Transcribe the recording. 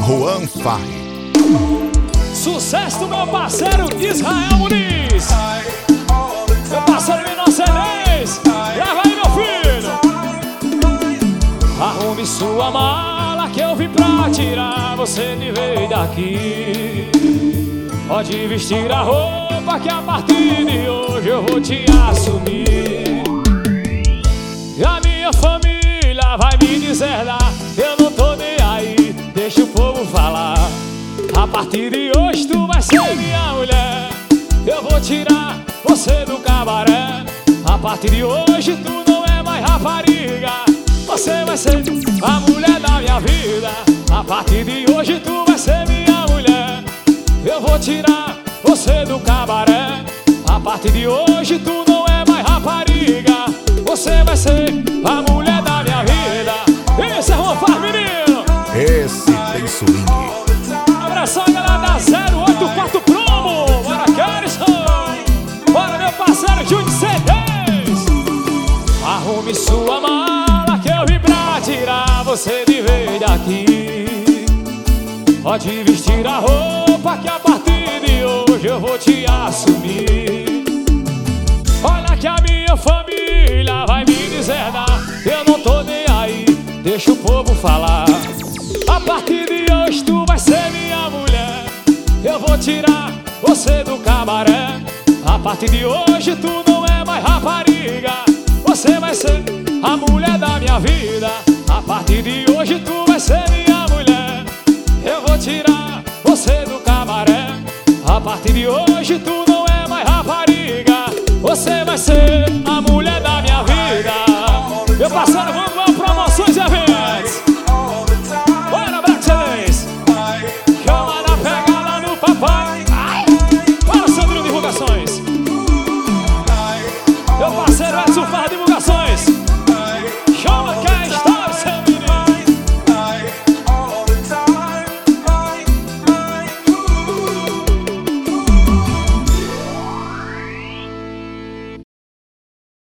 Juan Farri. Sucesso do meu parceiro Israel Muniz. Meu parceiro Menor Cenez. Grava aí, meu filho. Arrume sua mala que eu vim pra tirar você de vez daqui. Pode vestir a roupa que a partir de hoje eu vou te assumir. E a minha família vai me deserdar, eu não tô nem aí, deixa o povo falar. A partir de hoje tu vai ser minha mulher, eu vou tirar você do cabaré. A partir de hoje tu não é mais rapariga, você vai ser a mulher da minha vida. A partir de hoje tu vai ser minha mulher, eu vou tirar você do cabaré. A partir de hoje tu não é mais rapariga, você vai ser a mulher da minha vida. Esse é Juan Farri, menino. Esse tem swing. Abração, galera da 084 Promo. Bora, Carison. Bora, meu parceiro Júnior C10. Arrume sua mala que eu vim pra tirar você de vez daqui. Pode vestir a roupa que a partir de hoje eu vou te assumir. Olha que a minha família vai me deserdar, eu não tô nem aí, deixa o povo falar. A partir de hoje tu vai ser minha mulher, eu vou tirar você do cabaré. A partir de hoje tu não é mais rapariga, você vai ser a mulher da minha vida. A partir de hoje tu vai ser